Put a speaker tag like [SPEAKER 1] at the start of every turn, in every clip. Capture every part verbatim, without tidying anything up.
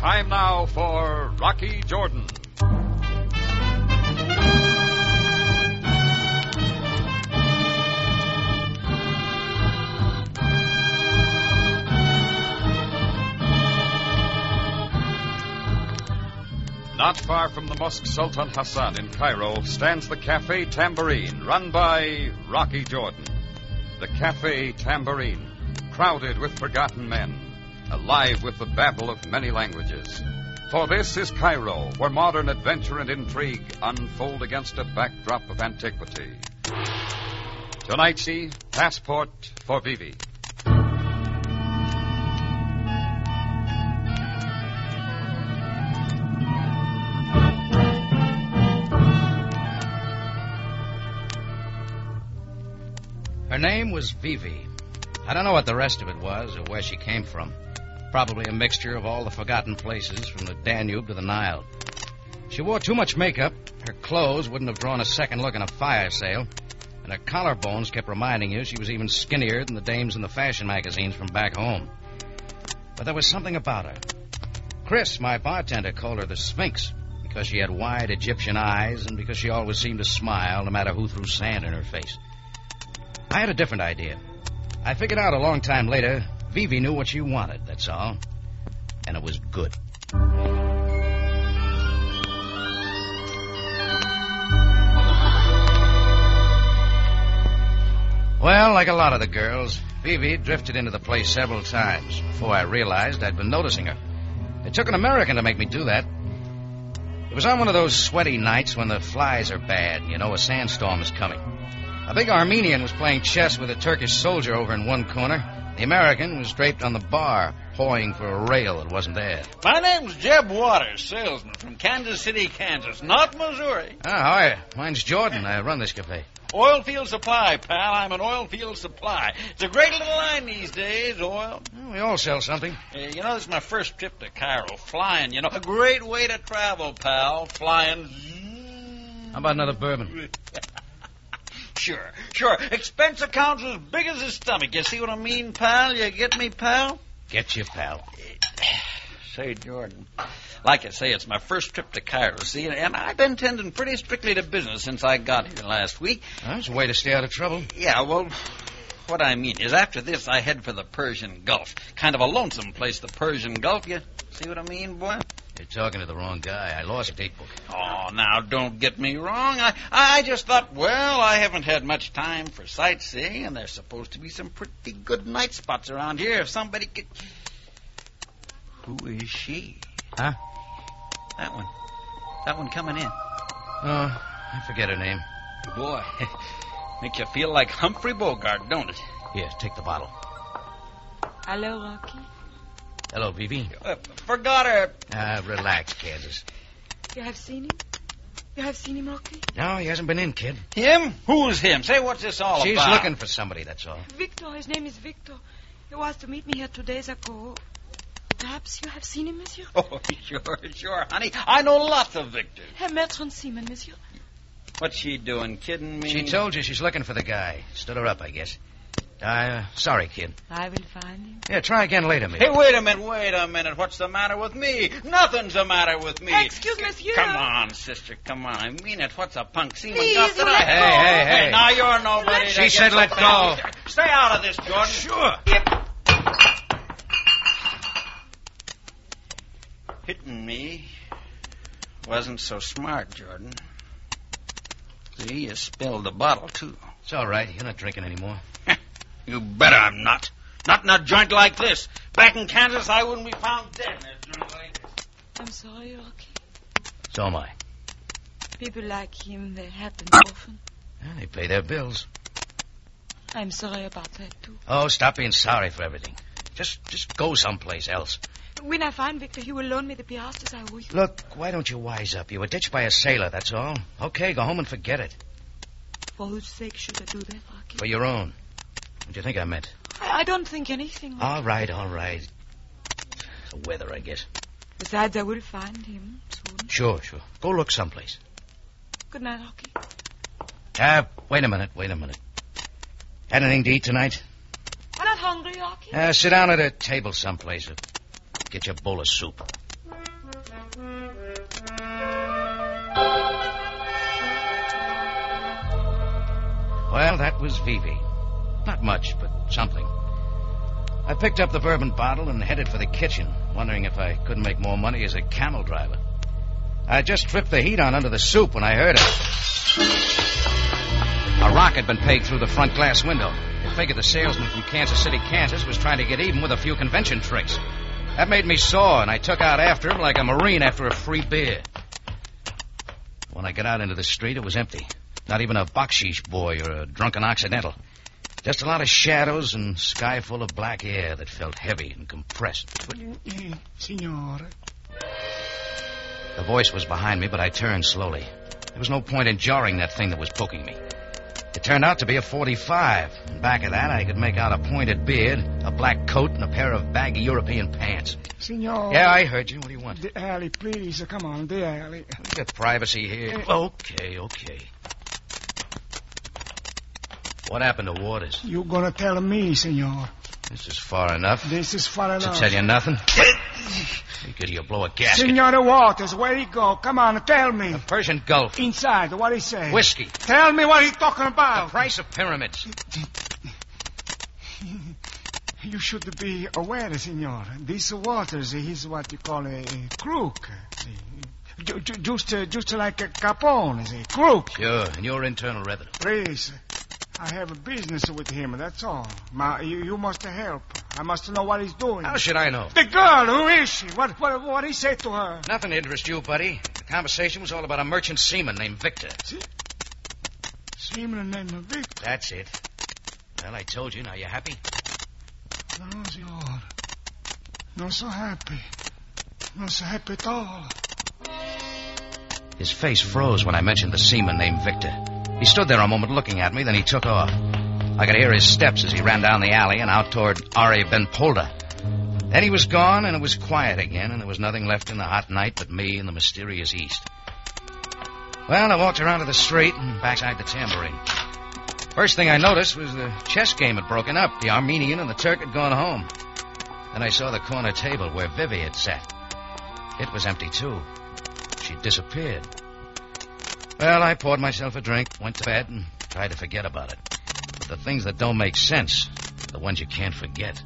[SPEAKER 1] Time now for Rocky Jordan. Not far from the Mosque Sultan Hassan in Cairo stands the Cafe Tambourine, run by Rocky Jordan. The Cafe Tambourine, crowded with forgotten men, alive with the babble of many languages. For this is Cairo, where modern adventure and intrigue unfold against a backdrop of antiquity. Tonight, see Passport for Vivi.
[SPEAKER 2] Her name was Vivi. I don't know what the rest of it was or where she came from. Probably a mixture of all the forgotten places from the Danube to the Nile. She wore too much makeup. Her clothes wouldn't have drawn a second look in a fire sale. And her collarbones kept reminding you she was even skinnier than the dames in the fashion magazines from back home. But there was something about her. Chris, my bartender, called her the Sphinx because she had wide Egyptian eyes and because she always seemed to smile no matter who threw sand in her face. I had a different idea. I figured out a long time later, Vivi knew what she wanted, that's all. And it was good. Well, like a lot of the girls, Vivi drifted into the place several times before I realized I'd been noticing her. It took an American to make me do that. It was on one of those sweaty nights when the flies are bad, you know, a sandstorm is coming. A big Armenian was playing chess with a Turkish soldier over in one corner. The American was draped on the bar, pawing for a rail that wasn't there.
[SPEAKER 3] My name's Jeb Waters, salesman from Kansas City, Kansas, not Missouri.
[SPEAKER 2] Ah, how are you? Mine's Jordan. I run this cafe.
[SPEAKER 3] Oil field supply, pal. I'm an oil field supply. It's a great little line these days, oil.
[SPEAKER 2] Well, we all sell something.
[SPEAKER 3] Uh, you know, this is my first trip to Cairo. Flying, you know. A great way to travel, pal. Flying.
[SPEAKER 2] How about another bourbon?
[SPEAKER 3] Sure, sure. Expense account's as big as his stomach. You see what I mean, pal? You get me, pal?
[SPEAKER 2] Get you, pal.
[SPEAKER 3] Say, Jordan, like I say, it's my first trip to Cairo, see, and I've been tending pretty strictly to business since I got here last week.
[SPEAKER 2] Well, that's a way to stay out of trouble.
[SPEAKER 3] Yeah, well, what I mean is after this I head for the Persian Gulf. Kind of a lonesome place, the Persian Gulf. You see what I mean, boy?
[SPEAKER 2] You're talking to the wrong guy. I lost a date book.
[SPEAKER 3] Oh, now, don't get me wrong. I, I just thought, well, I haven't had much time for sightseeing, and there's supposed to be some pretty good night spots around here. If somebody could... Who is she?
[SPEAKER 2] Huh?
[SPEAKER 3] That one. That one coming in.
[SPEAKER 2] Oh, I forget her name.
[SPEAKER 3] Boy, makes you feel like Humphrey Bogart, don't it?
[SPEAKER 2] Here, take the bottle.
[SPEAKER 4] Hello, Rocky.
[SPEAKER 2] Hello, Vivi.
[SPEAKER 3] Uh, forgot her.
[SPEAKER 2] Ah, uh, relax, Kansas.
[SPEAKER 4] You have seen him? You have seen him, Rocky?
[SPEAKER 2] No, he hasn't been in, kid.
[SPEAKER 3] Him? Who's him? Say, what's this all
[SPEAKER 2] She's
[SPEAKER 3] about?
[SPEAKER 2] She's looking for somebody, that's all.
[SPEAKER 4] Victor. His name is Victor. He was to meet me here two days ago. Perhaps you have seen him, monsieur?
[SPEAKER 3] Oh, sure, sure, honey. I know lots of Victors.
[SPEAKER 4] Herr Bertrand Seaman, monsieur.
[SPEAKER 3] What's she doing, kidding me?
[SPEAKER 2] She told you she's looking for the guy. Stood her up, I guess. Uh, sorry, kid.
[SPEAKER 4] I will find him.
[SPEAKER 2] Yeah, try again later, maybe.
[SPEAKER 3] Hey, wait a minute, wait a minute. What's the matter with me? Nothing's the matter with me.
[SPEAKER 4] Excuse me, monsieur.
[SPEAKER 3] Come on, sister, come on. I mean it. What's a punk Seaman
[SPEAKER 4] Please,
[SPEAKER 3] got that
[SPEAKER 4] you
[SPEAKER 3] I
[SPEAKER 4] let
[SPEAKER 3] have?
[SPEAKER 2] go. Hey, hey, hey.
[SPEAKER 3] Now you're nobody.
[SPEAKER 2] She said let go.
[SPEAKER 3] Stay out of this, Jordan.
[SPEAKER 2] Sure.
[SPEAKER 3] Yep. Hitting me wasn't so smart, Jordan. See, you spilled the bottle, too.
[SPEAKER 2] It's all right. You're not drinking anymore.
[SPEAKER 3] You bet I'm not. Not in a joint like this. Back in Kansas, I wouldn't be found dead in a joint like this.
[SPEAKER 4] I'm sorry, Rocky.
[SPEAKER 2] So am I.
[SPEAKER 4] People like him, they happen often.
[SPEAKER 2] Yeah, they pay their bills.
[SPEAKER 4] I'm sorry about that, too.
[SPEAKER 2] Oh, stop being sorry for everything. Just just go someplace else.
[SPEAKER 4] When I find Victor, he will loan me the piastres I owe you.
[SPEAKER 2] Look, why don't you wise up? You were ditched by a sailor, that's all. Okay, go home and forget it.
[SPEAKER 4] For whose sake should I do that, Rocky?
[SPEAKER 2] For your own. What do you think I meant?
[SPEAKER 4] I, I don't think anything. Rocky.
[SPEAKER 2] All right, all right. The weather, I guess.
[SPEAKER 4] Besides, I will find him soon.
[SPEAKER 2] Sure, sure. Go look someplace.
[SPEAKER 4] Good night, Rocky.
[SPEAKER 2] Ah, uh, wait a minute, wait a minute. Had anything to eat tonight?
[SPEAKER 4] I'm not hungry, Rocky.
[SPEAKER 2] Uh, sit down at a table someplace. Get you a bowl of soup. Well, that was Vivi. Not much, but something. I picked up the bourbon bottle and headed for the kitchen, wondering if I couldn't make more money as a camel driver. I just tripped the heat on under the soup when I heard it. A rock had been pegged through the front glass window. I figured the salesman from Kansas City, Kansas, was trying to get even with a few convention tricks. That made me sore, and I took out after him like a Marine after a free beer. When I got out into the street, it was empty. Not even a baksheesh boy or a drunken Occidental. Just a lot of shadows and sky full of black air that felt heavy and compressed.
[SPEAKER 5] Eh, Signore.
[SPEAKER 2] The voice was behind me, but I turned slowly. There was no point in jarring that thing that was poking me. It turned out to be a forty-five. And back of that, I could make out a pointed beard, a black coat, and a pair of baggy European pants.
[SPEAKER 5] Signore.
[SPEAKER 2] Yeah, I heard you. What do you want?
[SPEAKER 5] The alley, please. Come on, the alley.
[SPEAKER 2] We got privacy here.
[SPEAKER 5] Uh,
[SPEAKER 2] okay, okay. What happened to Waters?
[SPEAKER 5] You gonna tell me, Signore.
[SPEAKER 2] This is far enough.
[SPEAKER 5] This is far enough.
[SPEAKER 2] To tell you nothing? You could you blow a gasket.
[SPEAKER 5] Signore Waters, where he go? Come on, tell me.
[SPEAKER 2] The Persian Gulf.
[SPEAKER 5] Inside, what he say?
[SPEAKER 2] Whiskey.
[SPEAKER 5] Tell me what he talking about.
[SPEAKER 2] The price of pyramids.
[SPEAKER 5] You should be aware, Signore. This Waters, he's what you call a, a crook. Ju- ju- Just, uh, just like a Capone, is a crook.
[SPEAKER 2] Sure, and your internal revenue.
[SPEAKER 5] Please, I have a business with him, that's all. Ma, you, you must help. I must know what he's doing.
[SPEAKER 2] How should I know?
[SPEAKER 5] The girl, who is she? What what what he say to her?
[SPEAKER 2] Nothing to interest you, buddy. The conversation was all about a merchant seaman named Victor.
[SPEAKER 5] See? Seaman named Victor.
[SPEAKER 2] That's it. Well, I told you. Now you happy?
[SPEAKER 5] No, Senor. Not so happy. Not so happy at all.
[SPEAKER 2] His face froze when I mentioned the seaman named Victor. He stood there a moment looking at me, then he took off. I could hear his steps as he ran down the alley and out toward Ari Ben Polda. Then he was gone, and it was quiet again, and there was nothing left in the hot night but me and the mysterious East. Well, I walked around to the street and backside the tambourine. First thing I noticed was the chess game had broken up. The Armenian and the Turk had gone home. Then I saw the corner table where Vivi had sat. It was empty, too. She'd disappeared. Well, I poured myself a drink, went to bed, and tried to forget about it. But the things that don't make sense are the ones you can't forget.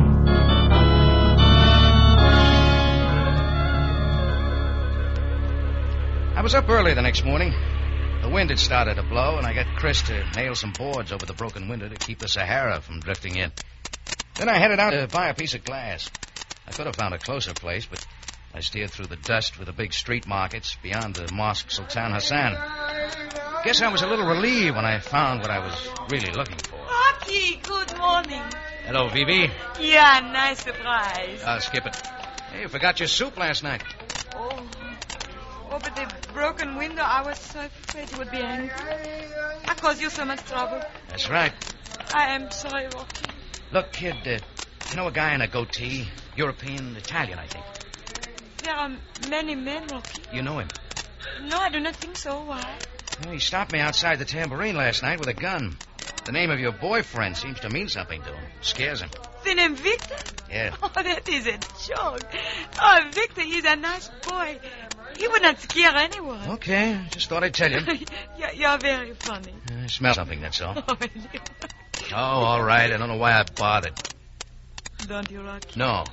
[SPEAKER 2] I was up early the next morning. The wind had started to blow, and I got Chris to nail some boards over the broken window to keep the Sahara from drifting in. Then I headed out to buy a piece of glass. I could have found a closer place, but I steered through the dust with the big street markets beyond the Mosque Sultan Hassan. Guess I was a little relieved when I found what I was really looking for.
[SPEAKER 4] Rocky, good morning.
[SPEAKER 2] Hello, Vivi.
[SPEAKER 4] Yeah, nice surprise.
[SPEAKER 2] I'll skip it. Hey, you forgot your soup last night.
[SPEAKER 4] Oh. Oh, but the broken window, I was so afraid you would be angry. I caused you so much trouble.
[SPEAKER 2] That's right.
[SPEAKER 4] I am sorry, Rocky.
[SPEAKER 2] Look, kid, uh, you know a guy in a goatee? European, Italian, I think.
[SPEAKER 4] There are many men, Rocky.
[SPEAKER 2] You know him?
[SPEAKER 4] No, I do not think so. Why?
[SPEAKER 2] Well, he stopped me outside the tambourine last night with a gun. The name of your boyfriend seems to mean something to him. Scares him.
[SPEAKER 4] The name Victor?
[SPEAKER 2] Yeah.
[SPEAKER 4] Oh, that is a joke. Oh, Victor is a nice boy. He would not scare anyone.
[SPEAKER 2] Okay, just thought I'd tell you.
[SPEAKER 4] you're, you're very funny.
[SPEAKER 2] I smell something, that's all.
[SPEAKER 4] Oh,
[SPEAKER 2] Oh, all right. I don't know why I bothered.
[SPEAKER 4] don't you, Rocky?
[SPEAKER 2] No.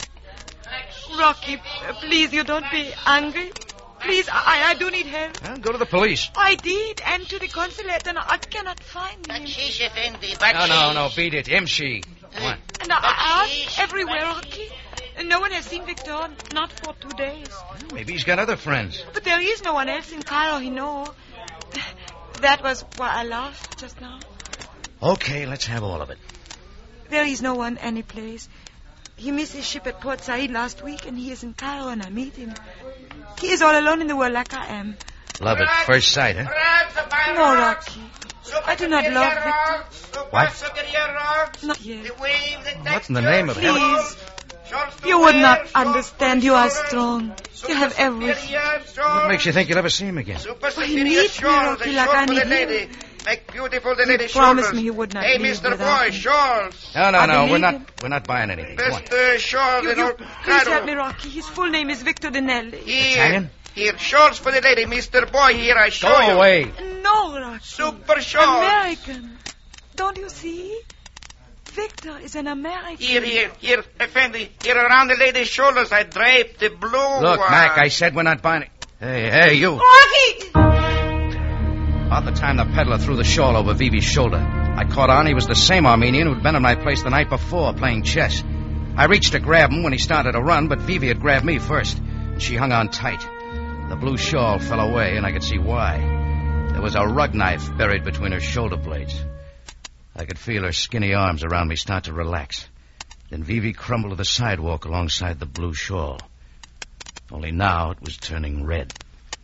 [SPEAKER 4] Rocky, uh, please, you don't be angry. Please, I, I do need help.
[SPEAKER 2] Well, go to the police.
[SPEAKER 4] I did, and to the consulate, and I cannot find him.
[SPEAKER 2] No, no, no, beat it. Imshi. Come on.
[SPEAKER 4] And I, I asked everywhere, Rocky. And no one has seen Victor, not for two days.
[SPEAKER 2] Maybe he's got other friends.
[SPEAKER 4] But there is no one else in Cairo he knows. That was why I laughed just now.
[SPEAKER 2] Okay, let's have all of it.
[SPEAKER 4] There is no one any place. He missed his ship at Port Said last week, and he is in Cairo, and I meet him. He is all alone in the world like I am.
[SPEAKER 2] Love at first sight, huh?
[SPEAKER 4] No, Rocky. I do not love Victor.
[SPEAKER 2] What?
[SPEAKER 4] Not yet.
[SPEAKER 2] What in the name of heaven?
[SPEAKER 4] Please. You would not understand. You are strong. You have everything.
[SPEAKER 2] What makes you think you'll ever see him again?
[SPEAKER 4] Oh, he needs me, Rocky, like I need him.
[SPEAKER 6] Make beautiful
[SPEAKER 4] He
[SPEAKER 6] lady
[SPEAKER 4] promised
[SPEAKER 6] shoulders.
[SPEAKER 4] me he would not
[SPEAKER 6] Hey,
[SPEAKER 4] leave
[SPEAKER 6] Mister
[SPEAKER 4] without
[SPEAKER 6] Boy,
[SPEAKER 4] me.
[SPEAKER 6] shawls.
[SPEAKER 2] No, no,
[SPEAKER 4] I
[SPEAKER 2] no.
[SPEAKER 4] believe
[SPEAKER 2] We're not.
[SPEAKER 4] him.
[SPEAKER 2] We're not buying anything. Come on.
[SPEAKER 6] Best uh, shawls
[SPEAKER 4] You,
[SPEAKER 6] in
[SPEAKER 4] you,
[SPEAKER 6] all
[SPEAKER 4] please help me,
[SPEAKER 6] Cairo.
[SPEAKER 4] Rocky. His full name is Victor Dinelli.
[SPEAKER 6] He,
[SPEAKER 2] Italian?
[SPEAKER 6] Here, shawls for the lady, Mister Boy. Here, I show
[SPEAKER 2] Go
[SPEAKER 6] you.
[SPEAKER 2] away.
[SPEAKER 4] No, Rocky.
[SPEAKER 6] Super shawls.
[SPEAKER 4] American. Don't you see? Victor is an American.
[SPEAKER 6] Here, here, here, Effendi. Here, around the lady's shoulders, I draped the blue.
[SPEAKER 2] Look,
[SPEAKER 6] uh...
[SPEAKER 2] Mac, I said we're not buying it. Hey, hey, you.
[SPEAKER 4] Rocky!
[SPEAKER 2] About the time the peddler threw the shawl over Vivi's shoulder, I caught on he was the same Armenian who'd been at my place the night before playing chess. I reached to grab him when he started to run, but Vivi had grabbed me first, and she hung on tight. The blue shawl fell away, and I could see why. There was a rug knife buried between her shoulder blades. I could feel her skinny arms around me start to relax. Then Vivi crumbled to the sidewalk alongside the blue shawl. Only now it was turning red.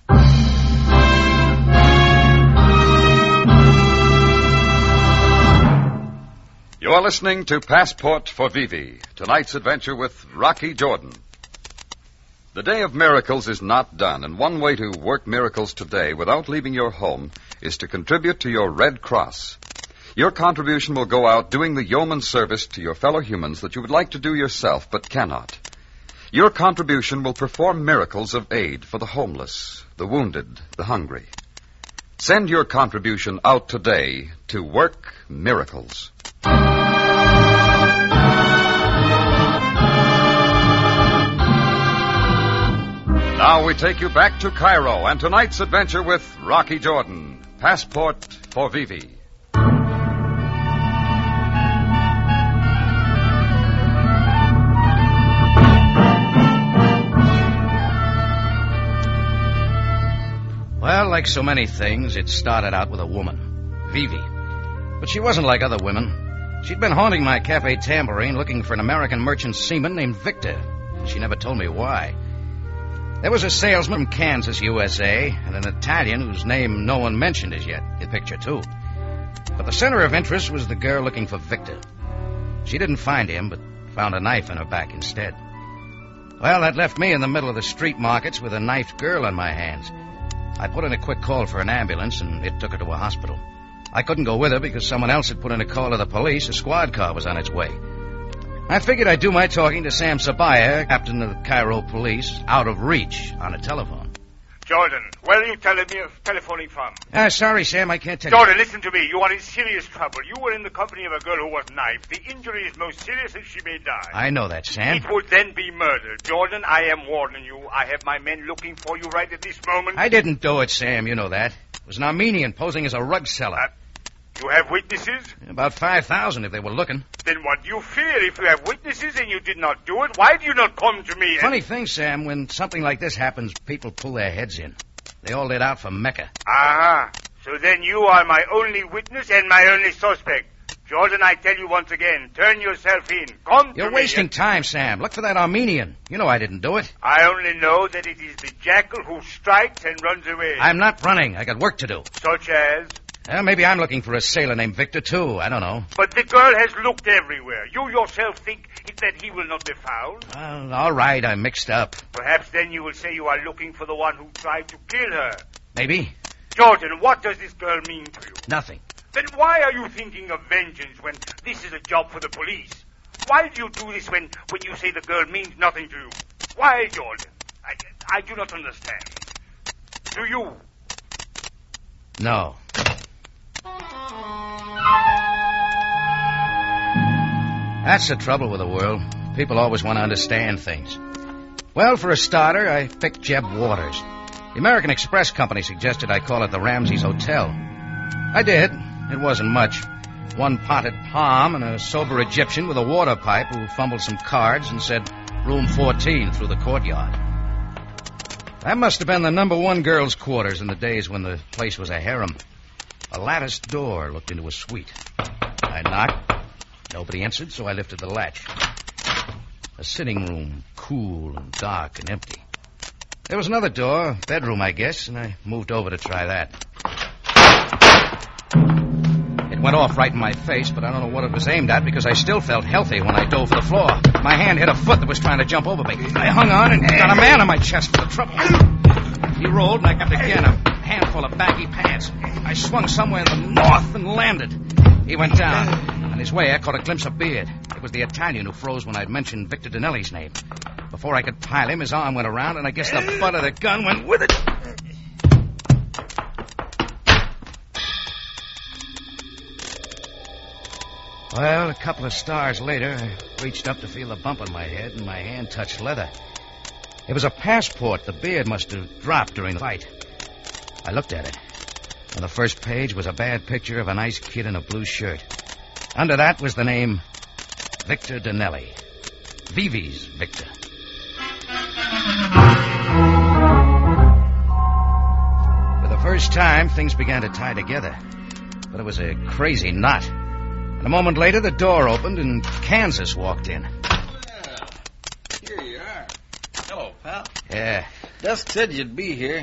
[SPEAKER 1] You're listening to Passport for Vivi, tonight's adventure with Rocky Jordan. The Day of Miracles is not done, and one way to work miracles today without leaving your home is to contribute to your Red Cross. Your contribution will go out doing the yeoman service to your fellow humans that you would like to do yourself but cannot. Your contribution will perform miracles of aid for the homeless, the wounded, the hungry. Send your contribution out today to Work Miracles. Now we take you back to Cairo and tonight's adventure with Rocky Jordan, Passport for Vivi.
[SPEAKER 2] Well, like so many things, it started out with a woman, Vivi. But she wasn't like other women. She'd been haunting my Cafe Tambourine looking for an American merchant seaman named Victor. She never told me why. There was a salesman from Kansas, U S A, and an Italian whose name no one mentioned as yet. The picture, too. But the center of interest was the girl looking for Victor. She didn't find him, but found a knife in her back instead. Well, that left me in the middle of the street markets with a knifed girl on my hands. I put in a quick call for an ambulance, and it took her to a hospital. I couldn't go with her because someone else had put in a call to the police. A squad car was on its way. I figured I'd do my talking to Sam Sabaya, captain of the Cairo police, out of reach, on a telephone.
[SPEAKER 7] Jordan, where are you tele- telephoning from?
[SPEAKER 2] Ah, sorry, Sam, I can't tell
[SPEAKER 7] Jordan,
[SPEAKER 2] you.
[SPEAKER 7] listen to me. You are in serious trouble. You were in the company of a girl who was knifed. The injury is most serious and she may die.
[SPEAKER 2] I know that, Sam.
[SPEAKER 7] It would then be murder. Jordan, I am warning you. I have my men looking for you right at this moment.
[SPEAKER 2] I didn't do it, Sam. You know that. It was an Armenian posing as a rug seller.
[SPEAKER 7] Uh, you have witnesses?
[SPEAKER 2] About five thousand if they were looking.
[SPEAKER 7] Then what do you fear? If you have witnesses and you did not do it, why do you not come to me?
[SPEAKER 2] Funny thing, Sam, when something like this happens, people pull their heads in. They all lit out for Mecca.
[SPEAKER 7] Ah, so then you are my only witness and my only suspect. Jordan, I tell you once again, turn yourself in. Come to
[SPEAKER 2] You're
[SPEAKER 7] me.
[SPEAKER 2] wasting time, Sam. Look for that Armenian. You know I didn't do it.
[SPEAKER 7] I only know that it is the jackal who strikes and runs away.
[SPEAKER 2] I'm not running. I got work to do.
[SPEAKER 7] Such as?
[SPEAKER 2] Well, maybe I'm looking for a sailor named Victor, too. I don't know.
[SPEAKER 7] But the girl has looked everywhere. You yourself think that he will not be found?
[SPEAKER 2] Well, all right, I'm mixed up.
[SPEAKER 7] Perhaps then you will say you are looking for the one who tried to kill her.
[SPEAKER 2] Maybe.
[SPEAKER 7] Jordan, what does this girl mean to you?
[SPEAKER 2] Nothing.
[SPEAKER 7] Then why are you thinking of vengeance when this is a job for the police? Why do you do this when, when you say the girl means nothing to you? Why, Jordan? I, I do not understand. Do you?
[SPEAKER 2] No. That's the trouble with the world. People always want to understand things. Well, for a starter, I picked Jeb Waters. The American Express Company suggested I call it the Ramses Hotel. I did. It wasn't much. One potted palm and a sober Egyptian with a water pipe who fumbled some cards and said, room fourteen through the courtyard. That must have been the number one girls' quarters in the days when the place was a harem. A latticed door looked into a suite. I knocked. Nobody answered, so I lifted the latch. A sitting room, cool and dark and empty. There was another door, bedroom, I guess, and I moved over to try that. It went off right in my face, but I don't know what it was aimed at because I still felt healthy when I dove for the floor. My hand hit a foot that was trying to jump over me. I hung on and got a man on my chest for the trouble. He rolled, and I got again a handful of baggy pants. I swung somewhere in the north and landed. He went down. On his way, I caught a glimpse of beard. It was the Italian who froze when I'd mentioned Victor Dinelli's name. Before I could pile him, his arm went around, and I guess the butt of the gun went with it. Well, a couple of stars later, I reached up to feel the bump on my head, and my hand touched leather. It was a passport. The beard must have dropped during the fight. I looked at it. On the first page was a bad picture of a nice kid in a blue shirt. Under that was the name Victor Donnelly. Vivi's Victor. For the first time, things began to tie together. But it was a crazy knot. And a moment later, the door opened and Kansas walked in.
[SPEAKER 3] Well, here you are. Hello, pal.
[SPEAKER 2] Yeah.
[SPEAKER 3] Just said you'd be here.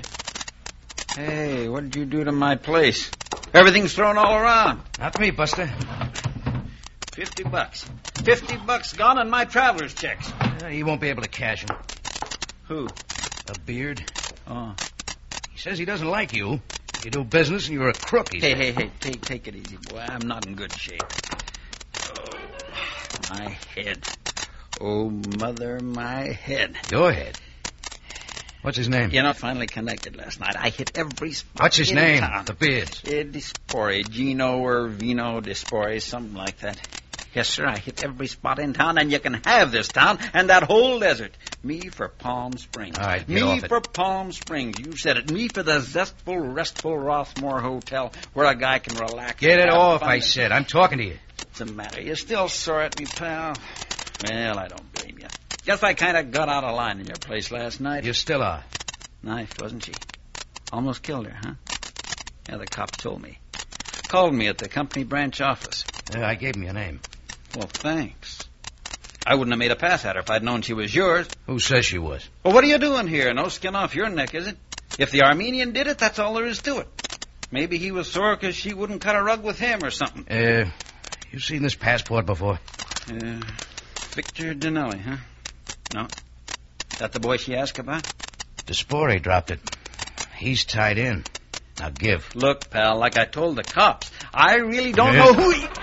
[SPEAKER 3] Hey, what did you do to my place? Everything's thrown all around.
[SPEAKER 2] Not me, Buster.
[SPEAKER 3] Fifty bucks. Fifty bucks gone on my traveler's checks.
[SPEAKER 2] Uh, he won't be able to cash them.
[SPEAKER 3] Who?
[SPEAKER 2] A beard.
[SPEAKER 3] Oh.
[SPEAKER 2] He says he doesn't like you. You do business and you're a crook, he
[SPEAKER 3] Hey,
[SPEAKER 2] says.
[SPEAKER 3] hey, hey, take, take it easy, boy. I'm not in good shape. Oh, my head. Oh, mother, my head.
[SPEAKER 2] Your head. What's his name?
[SPEAKER 3] You know, finally connected last night. I hit every spot.
[SPEAKER 2] What's his
[SPEAKER 3] in
[SPEAKER 2] name?
[SPEAKER 3] town.
[SPEAKER 2] The beard.
[SPEAKER 3] Uh, Dispore, Gino or Vino Dispore, something like that. Yes, sir, I hit every spot in town, and you can have this town and that whole desert. Me for Palm Springs.
[SPEAKER 2] All right, get
[SPEAKER 3] Me
[SPEAKER 2] off it.
[SPEAKER 3] for Palm Springs. You said it. Me for the zestful, restful Rothmore Hotel where a guy can relax.
[SPEAKER 2] Get it
[SPEAKER 3] and have
[SPEAKER 2] off,
[SPEAKER 3] fun.
[SPEAKER 2] I said. I'm talking to you.
[SPEAKER 3] What's the matter? You still sore at me, pal? Well, I don't blame you. Guess I kind of got out of line in your place last night.
[SPEAKER 2] You still are.
[SPEAKER 3] Nice, wasn't she? Almost killed her, huh? Yeah, the cops told me. Called me at the company branch office.
[SPEAKER 2] Yeah, I gave him your name.
[SPEAKER 3] Well, thanks. I wouldn't have made a pass at her if I'd known she was yours.
[SPEAKER 2] Who says she was?
[SPEAKER 3] Well, what are you doing here? No skin off your neck, is it? If the Armenian did it, that's all there is to it. Maybe he was sore because she wouldn't cut a rug with him or something.
[SPEAKER 2] Uh, you seen this passport before?
[SPEAKER 3] Uh, Victor Donnelly, huh? No. That the boy she asked about?
[SPEAKER 2] Dispore dropped it. He's tied in. Now give.
[SPEAKER 3] Look, pal, like I told the cops, I really don't
[SPEAKER 2] Yeah.
[SPEAKER 3] know who he...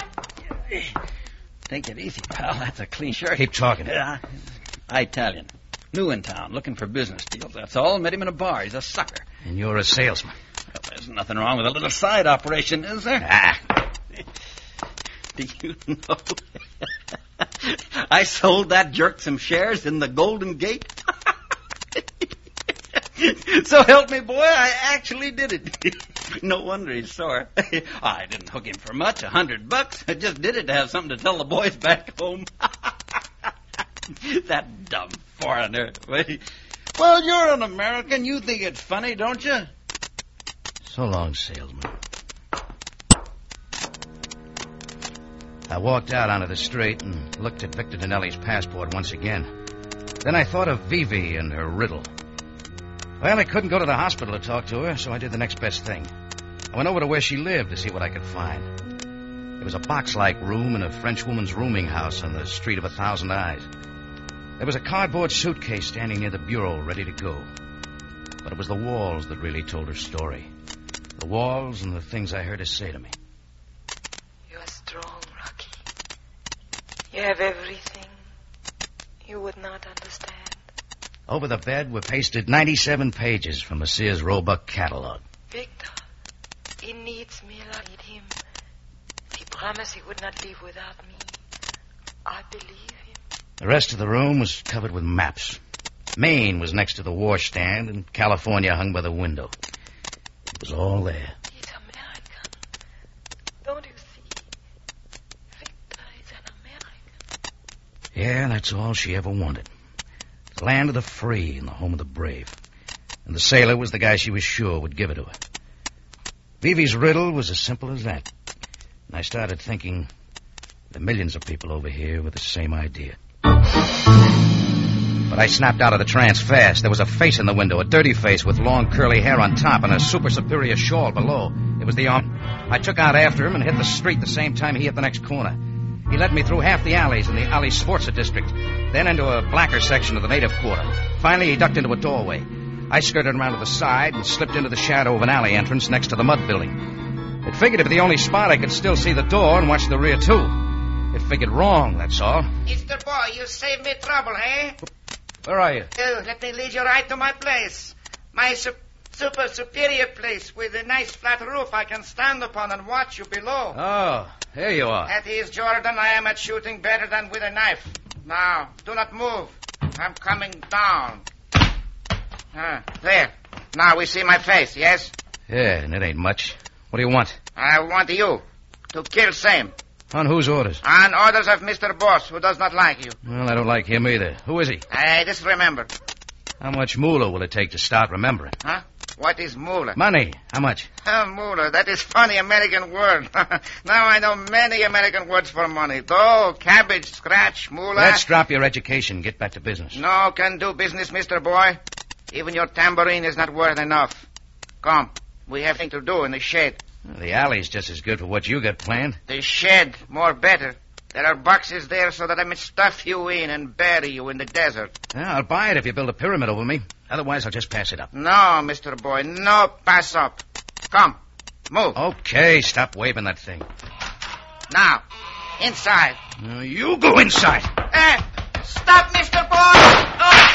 [SPEAKER 3] Take it easy, pal. That's a clean shirt.
[SPEAKER 2] Keep talking.
[SPEAKER 3] Uh, Italian. New in town, looking for business deals. That's all. Met him in a bar. He's a sucker.
[SPEAKER 2] And you're a salesman.
[SPEAKER 3] Well, there's nothing wrong with a little side operation, is there?
[SPEAKER 2] Ah.
[SPEAKER 3] Do you know? I sold that jerk some shares in the Golden Gate. So help me, boy, I actually did it. No wonder he's sore. I didn't hook him for much, a hundred bucks. I just did it to have something to tell the boys back home. That dumb foreigner. Well, you're an American. You think it's funny, don't you?
[SPEAKER 2] So long, salesman. I walked out onto the street and looked at Victor Donnelly's passport once again. Then I thought of Vivi and her riddle. Well, I couldn't go to the hospital to talk to her, so I did the next best thing. I went over to where she lived to see what I could find. It was a box-like room in a French woman's rooming house on the Street of a Thousand Eyes. There was a cardboard suitcase standing near the bureau, ready to go. But it was the walls that really told her story. The walls and the things I heard her say to me.
[SPEAKER 4] You are strong, Rocky. You have everything. You would not understand.
[SPEAKER 2] Over the bed were pasted ninety-seven pages from a Sears Roebuck catalog.
[SPEAKER 4] Victor, he needs me like I need him. He promised he would not leave without me. I believe him.
[SPEAKER 2] The rest of the room was covered with maps. Maine was next to the washstand, and California hung by the window. It was all there.
[SPEAKER 4] He's American. Don't you see? Victor is an American.
[SPEAKER 2] Yeah, that's all she ever wanted. The land of the free and the home of the brave. And the sailor was the guy she was sure would give it to her. Vivi's riddle was as simple as that. And I started thinking there are millions of people over here with the same idea. But I snapped out of the trance fast. There was a face in the window, a dirty face with long curly hair on top and a super superior shawl below. It was the arm. I took out after him and hit the street the same time he hit the next corner. He led me through half the alleys in the Ali Sportsa district, then into a blacker section of the native quarter. Finally, he ducked into a doorway. I skirted around to the side and slipped into the shadow of an alley entrance next to the mud building. It figured to be the only spot I could still see the door and watch the rear, too. It figured wrong, that's all.
[SPEAKER 6] Mister Boy, you saved me trouble, eh?
[SPEAKER 2] Where are you?
[SPEAKER 6] Oh, let me lead you right to my place. My su- super superior place with a nice flat roof I can stand upon and watch you below.
[SPEAKER 2] Oh, here you are.
[SPEAKER 6] That is, Jordan, I am at shooting better than with a knife. Now, do not move. I'm coming down. Ah, there. Now we see my face, yes?
[SPEAKER 2] Yeah, and it ain't much. What do you want?
[SPEAKER 6] I want you to kill Sam.
[SPEAKER 2] On whose orders?
[SPEAKER 6] On orders of Mister Boss, who does not like you.
[SPEAKER 2] Well, I don't like him either. Who is he?
[SPEAKER 6] I just remember.
[SPEAKER 2] How much moolah will it take to start remembering?
[SPEAKER 6] Huh? What is moolah?
[SPEAKER 2] Money. How much?
[SPEAKER 6] Oh, moolah. That is funny American word. Now I know many American words for money. Dough, cabbage, scratch, moolah.
[SPEAKER 2] Let's drop your education and get back to business.
[SPEAKER 6] No can do business, Mister Boy. Even your tambourine is not worth enough. Come. We have things to do in the shed.
[SPEAKER 2] Well, the alley's just as good for what you got planned.
[SPEAKER 6] The shed, more better. There are boxes there so that I may stuff you in and bury you in the desert.
[SPEAKER 2] Yeah, I'll buy it if you build a pyramid over me. Otherwise, I'll just pass it up.
[SPEAKER 6] No, Mister Boy, no pass up. Come, move.
[SPEAKER 2] Okay, stop waving that thing.
[SPEAKER 6] Now, inside.
[SPEAKER 2] Uh, you go inside.
[SPEAKER 6] Eh, stop, Mister Boy! Oh,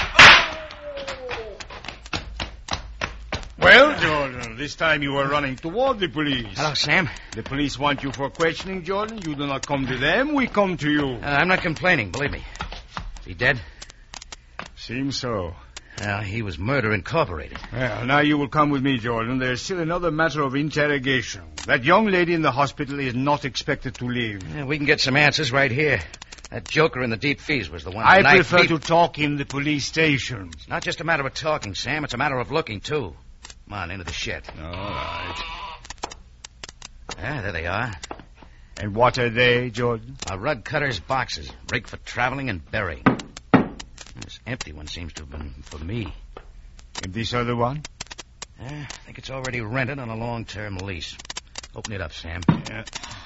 [SPEAKER 5] Well, Jordan, this time you are running toward the police.
[SPEAKER 2] Hello, Sam.
[SPEAKER 5] The police want you for questioning, Jordan. You do not come to them, we come to you.
[SPEAKER 2] Uh, I'm not complaining, believe me. Is he dead?
[SPEAKER 5] Seems so.
[SPEAKER 2] Well, he was Murder Incorporated.
[SPEAKER 5] Well, now you will come with me, Jordan. There's still another matter of interrogation. That young lady in the hospital is not expected to live.
[SPEAKER 2] Yeah, we can get some answers right here. That joker in the deep freeze was the one.
[SPEAKER 5] I
[SPEAKER 2] the
[SPEAKER 5] prefer
[SPEAKER 2] beat.
[SPEAKER 5] to talk in the police station.
[SPEAKER 2] It's not just a matter of talking, Sam. It's a matter of looking, too. Come on, into the shed.
[SPEAKER 5] All right.
[SPEAKER 2] Yeah, there they are.
[SPEAKER 5] And what are they, Jordan?
[SPEAKER 2] A rug cutter's boxes, rigged for traveling and burying. This empty one seems to have been for me.
[SPEAKER 5] And this other one?
[SPEAKER 2] Yeah, I think it's already rented on a long-term lease. Open it up, Sam.
[SPEAKER 5] Yeah.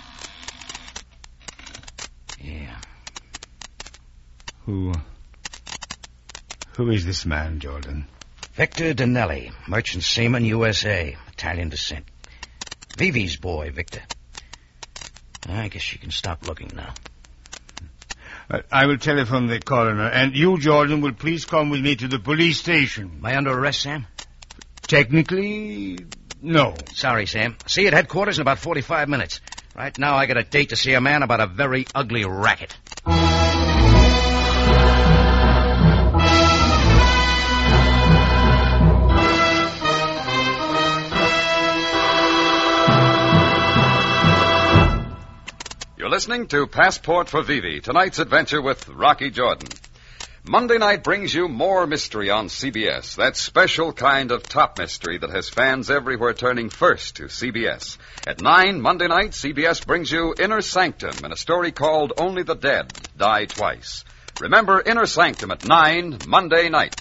[SPEAKER 2] Yeah.
[SPEAKER 5] Who... Who is this man, Jordan?
[SPEAKER 2] Victor Danelli, merchant seaman, U S A, Italian descent. Vivi's boy, Victor. I guess you can stop looking now.
[SPEAKER 5] Uh, I will telephone the coroner, and you, Jordan, will please come with me to the police station.
[SPEAKER 2] Am I under arrest, Sam?
[SPEAKER 5] Technically, no.
[SPEAKER 2] Sorry, Sam. See you at headquarters in about forty-five minutes. Right now I got a date to see a man about a very ugly racket.
[SPEAKER 1] You're listening to Passport for Vivi, tonight's adventure with Rocky Jordan. Monday night brings you more mystery on C B S, that special kind of top mystery that has fans everywhere turning first to C B S. At nine Monday night, C B S brings you Inner Sanctum and a story called Only the Dead Die Twice. Remember Inner Sanctum at nine Monday night.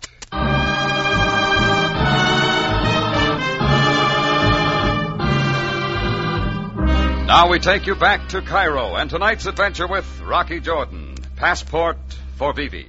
[SPEAKER 1] Now we take you back to Cairo and tonight's adventure with Rocky Jordan, Passport for Vivi.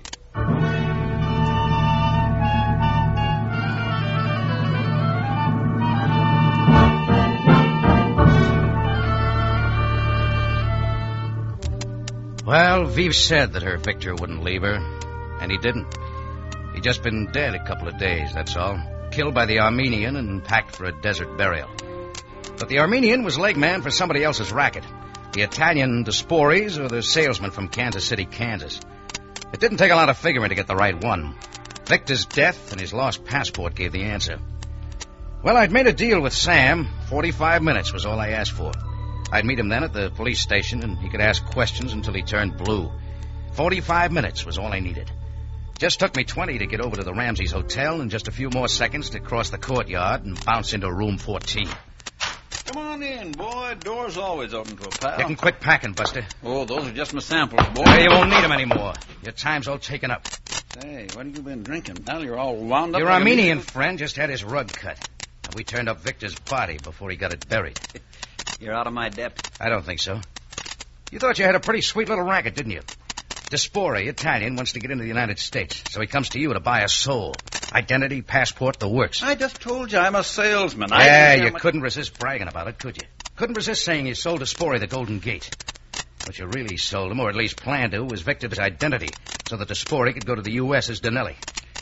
[SPEAKER 2] Well, Viv said that her Victor wouldn't leave her, and he didn't. He'd just been dead a couple of days, that's all. Killed by the Armenian and packed for a desert burial. But the Armenian was leg man for somebody else's racket. The Italian Desporis or the salesman from Kansas City, Kansas. It didn't take a lot of figuring to get the right one. Victor's death and his lost passport gave the answer. Well, I'd made a deal with Sam. Forty-five minutes was all I asked for. I'd meet him then at the police station, and he could ask questions until he turned blue. Forty-five minutes was all I needed. Just took me twenty to get over to the Ramses Hotel, and just a few more seconds to cross the courtyard and bounce into room fourteen.
[SPEAKER 3] Come on in, boy. Door's always open to a pal.
[SPEAKER 2] You can quit packing, Buster.
[SPEAKER 3] Oh, those are just my samples, boy.
[SPEAKER 2] Well, you won't need them anymore. Your time's all taken up.
[SPEAKER 3] Hey, what have you been drinking? Now you're all wound up.
[SPEAKER 2] Your
[SPEAKER 3] like a
[SPEAKER 2] Armenian
[SPEAKER 3] musical-
[SPEAKER 2] friend just had his rug cut. And we turned up Victor's body before he got it buried.
[SPEAKER 3] You're out of my depth.
[SPEAKER 2] I don't think so. You thought you had a pretty sweet little racket, didn't you? Despori, Italian, wants to get into the United States, so he comes to you to buy a soul. Identity, passport, the works.
[SPEAKER 3] I just told you I'm a salesman.
[SPEAKER 2] Yeah,
[SPEAKER 3] I
[SPEAKER 2] you
[SPEAKER 3] I'm a-
[SPEAKER 2] couldn't resist bragging about it, could you? Couldn't resist saying you sold Despori the Golden Gate. What you really sold him, or at least planned to, was Victor's identity, so that Despori could go to the U S as Danelli.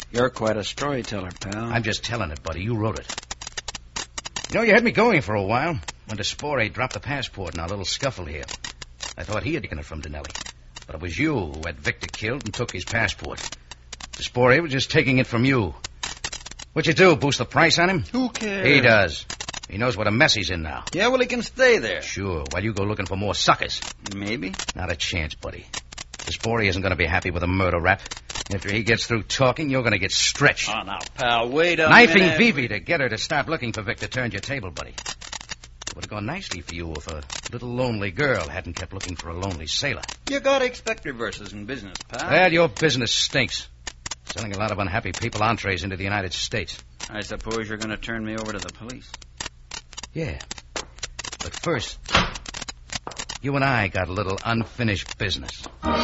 [SPEAKER 3] You're quite a storyteller, pal.
[SPEAKER 2] I'm just telling it, buddy. You wrote it. You know, you had me going for a while. When Despore dropped the passport in our little scuffle here. I thought he had taken it from Dinelli. But it was you who had Victor killed and took his passport. Despore was just taking it from you. What'd you do, boost the price on him?
[SPEAKER 3] Who cares?
[SPEAKER 2] He does. He knows what a mess he's in now.
[SPEAKER 3] Yeah, well, he can stay there.
[SPEAKER 2] Sure, while you go looking for more suckers.
[SPEAKER 3] Maybe.
[SPEAKER 2] Not a chance, buddy. Despore isn't going to be happy with a murder rap. After he gets through talking, you're going to get stretched.
[SPEAKER 3] Oh, now, pal, wait a
[SPEAKER 2] Knifing
[SPEAKER 3] minute.
[SPEAKER 2] Vivi to get her to stop looking for Victor turned your table, buddy. It would have gone nicely for you if a little lonely girl hadn't kept looking for a lonely sailor.
[SPEAKER 3] You gotta expect reverses in business, pal.
[SPEAKER 2] Well, your business stinks. Selling a lot of unhappy people entrees into the United States.
[SPEAKER 3] I suppose you're gonna turn me over to the police.
[SPEAKER 2] Yeah. But first, you and I got a little unfinished business.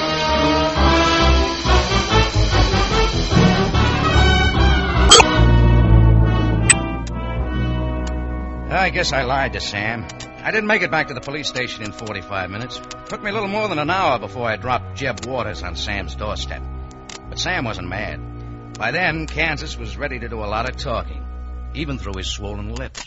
[SPEAKER 2] I guess I lied to Sam. I didn't make it back to the police station in forty-five minutes. Took me a little more than an hour before I dropped Jeb Waters on Sam's doorstep. But Sam wasn't mad. By then, Kansas was ready to do a lot of talking, even through his swollen lips.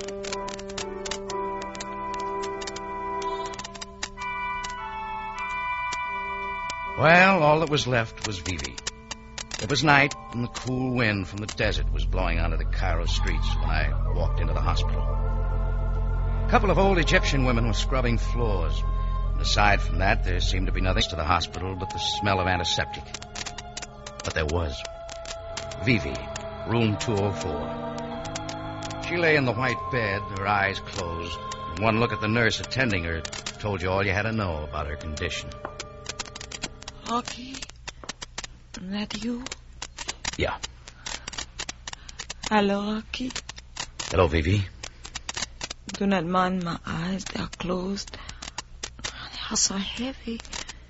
[SPEAKER 2] Well, all that was left was Vivi. It was night, and the cool wind from the desert was blowing onto the Cairo streets when I walked into the hospital. A couple of old Egyptian women were scrubbing floors. And aside from that, there seemed to be nothing to the hospital but the smell of antiseptic. But there was. Vivi, room two oh four. She lay in the white bed, her eyes closed. And one look at the nurse attending her told you all you had to know about her condition.
[SPEAKER 4] Rocky, is that you?
[SPEAKER 2] Yeah.
[SPEAKER 4] Hello, Rocky.
[SPEAKER 2] Hello, Vivi.
[SPEAKER 4] Do not mind my eyes. They are closed. They are so heavy.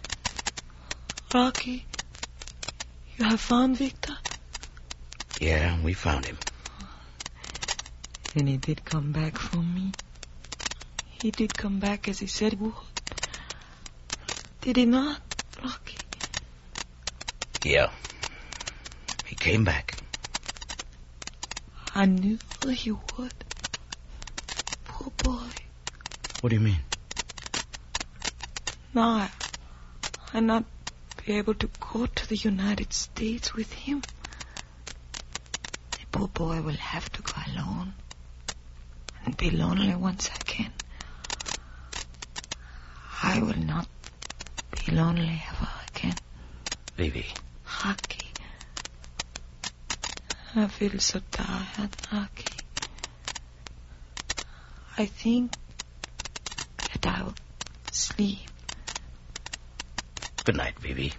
[SPEAKER 4] Rocky, you have found Victor?
[SPEAKER 2] Yeah, we found him.
[SPEAKER 4] And he did come back for me. He did come back as he said he would. Did he not, Rocky?
[SPEAKER 2] Yeah. He came back.
[SPEAKER 4] I knew he would. Poor boy.
[SPEAKER 2] What do you mean?
[SPEAKER 4] Now I, I'll not be able to go to the United States with him. The poor boy will have to go alone and be lonely once again. I will not be lonely ever again.
[SPEAKER 2] Vivi.
[SPEAKER 4] Rocky. I feel so tired, Rocky. I think that I will sleep.
[SPEAKER 2] Good night, Vivi.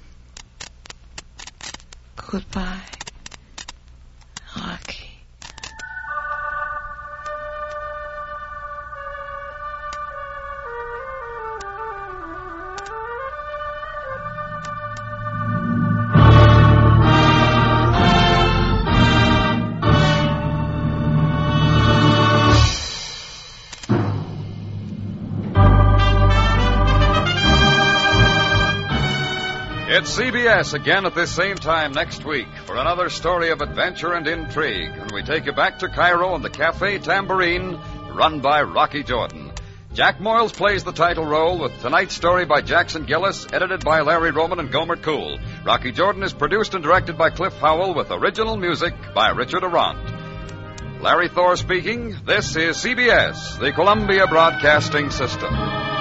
[SPEAKER 4] Goodbye, Rocky.
[SPEAKER 1] It's C B S again at this same time next week for another story of adventure and intrigue, and we take you back to Cairo and the Cafe Tambourine, run by Rocky Jordan. Jack Moyles plays the title role, with tonight's story by Jackson Gillis, edited by Larry Roman and Gomer Cool. Rocky Jordan is produced and directed by Cliff Howell, with original music by Richard Arant. Larry Thor speaking. This is C B S, the Columbia Broadcasting System.